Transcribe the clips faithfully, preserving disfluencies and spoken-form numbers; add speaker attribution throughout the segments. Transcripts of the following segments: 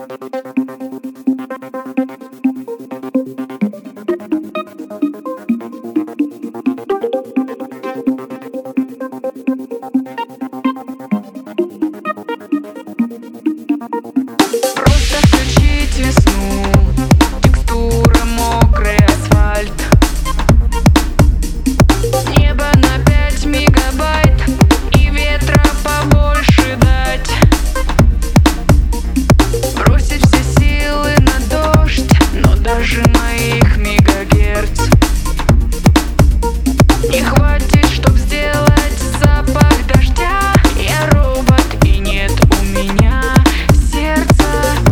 Speaker 1: Просто включить весну, текстура мокрый асфальт, небо на пять мегабайт и ветра побольше дать. Бросить все силы на дождь, но даже моих мегагерц не хватит, чтоб сделать запах дождя. Я робот и нет у меня сердца.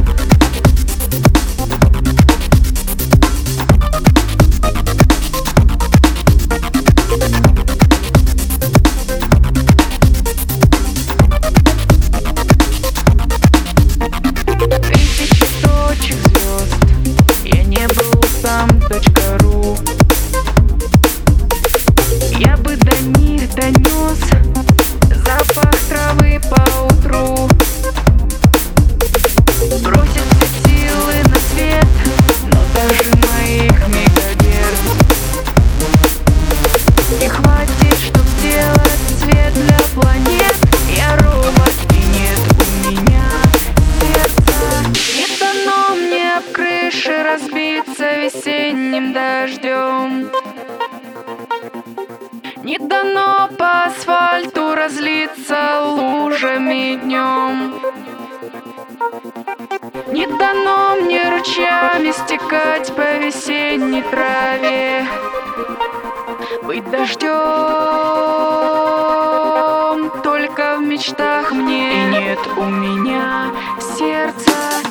Speaker 1: Тысячи точек звезд, я не был сам точка ру. Я бы до них донес запах травы по утру. Бросить все силы на свет, но даже моих мегагерц не хватит, чтоб сделать свет для планет. Я робот и нет у меня сердца. Не дано мне об крыше разбиться весенним дождем, не дано по асфальту разлиться лужами днем, не дано мне ручьями стекать по весенней траве. Быть дождем только в мечтах мне, и нет у меня сердца.